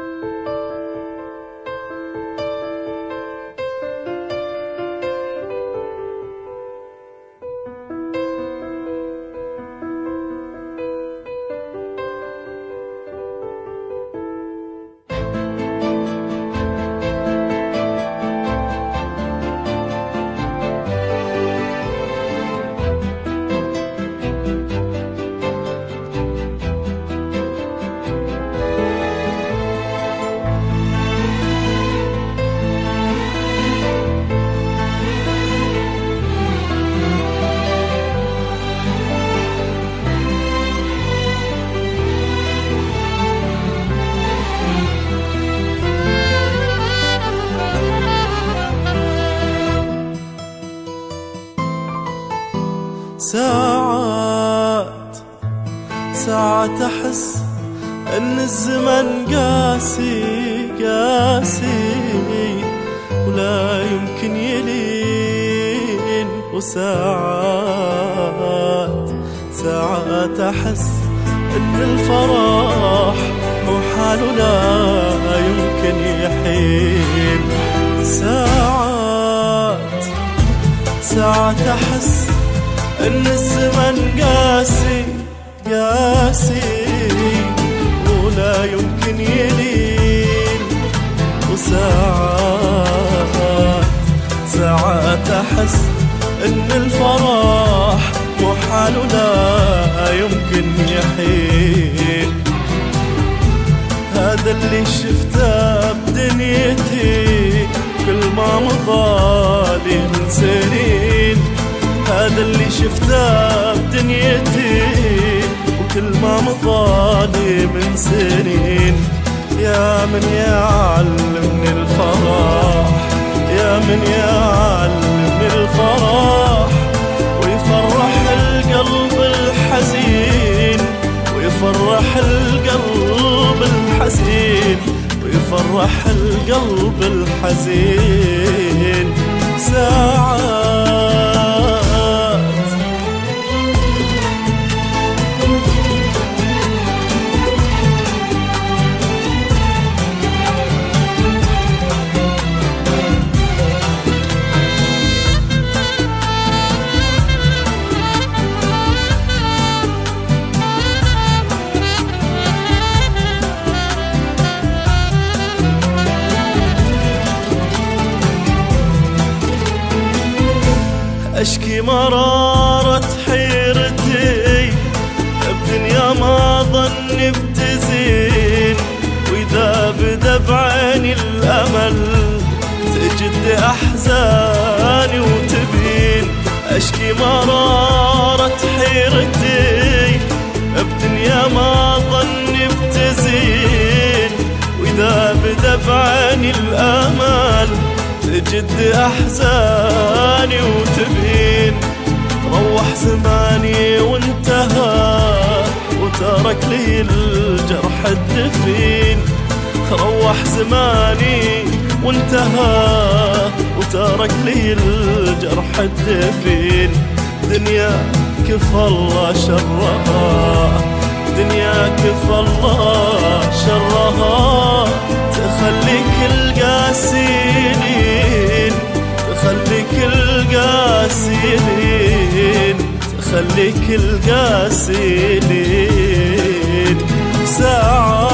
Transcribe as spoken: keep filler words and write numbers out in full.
ساعات ساعات أحس أن الزمن قاسي قاسي ولا يمكن يلين، وساعات ساعات أحس أن الفرح مو حال ولا يمكن يحين. ساعات ساعات أحس أن الزمن قاسي قاسي ولا يمكن يلين، وساعات ساعات أحس أن الفرح مو حال ولا يمكن يحين. هذا اللي شفته بدنيتي كل ما مضالي من سنين، هذا اللي شفته بدنيتي وكل ما مضالي من سنين. يا من يعلمني الفرح، يا من يعلمني الفرح ويفرح القلب الحزين، ويفرح القلب الحزين، ويفرح القلب الحزين. ساعات أشكي مرارة حيرتي بدنيا ما ظني بتزين، وإذا بدا بعيني الأمل تجد أحزاني وتبين. أشكي مرارة حيرتي بدنيا ما ظني بتزين، وإذا بدا بعيني الأمل تجد أحزاني وتبين. روح زماني وانتهى وترك لي الجرح الدفين، روح زماني وانتهى وترك لي الجرح الدفين. دنيا كفى الله شرها، دنيا كفى الله شرها، تخليك القاسيين، تخليك القاسيين، تخليك القاسيين. ساعات